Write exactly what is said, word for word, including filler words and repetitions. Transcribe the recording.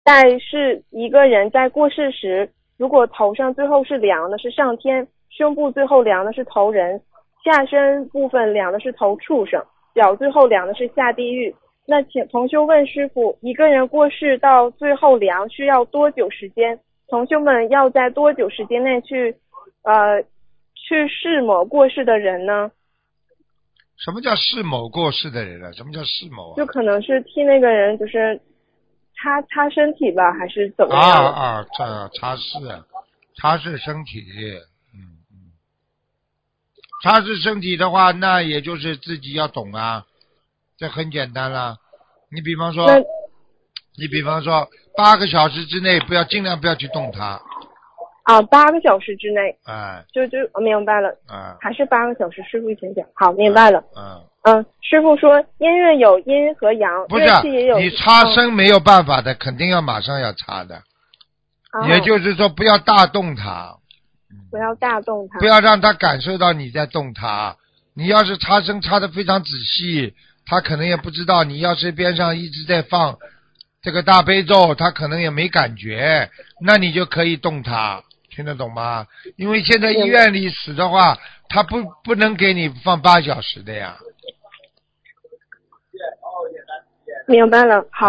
在是一个人在过世时，如果头上最后是量的是上天，胸部最后量的是头人，下身部分量的是头畜生，脚最后量的是下地狱。那请同修问师傅，一个人过世到最后量需要多久时间？同修们要在多久时间内去呃去世某过世的人呢？ 什么叫世某过世的人啊？什么叫世某啊？ 就可能是替那个人就是擦擦身体吧，还是怎么样？ 啊啊，这擦拭，擦拭身体，嗯嗯，擦拭身体的话，那也就是自己要懂啊，这很简单啦。你比方说，你比方说八个小时之内不要尽量不要去动它。 啊，八个小时之内。 哎。 就就我明白了。 哎。 还是八个小时，师傅以前讲。好，明白了。 嗯。 嗯，师傅说音乐有阴和阳， 不是乐器也有。 你擦身没有办法的，嗯、肯定要马上要擦的。哦、也就是说，不要大动它。 不要大动它。 不要让他感受到你在动它。你要是擦身擦得非常仔细，他可能也不知道。你要是边上一直在放这个大悲咒，他可能也没感觉，那你就可以动它，听得懂吗？因为现在医院里死的话，他不不能给你放八小时的呀。 明白了，好。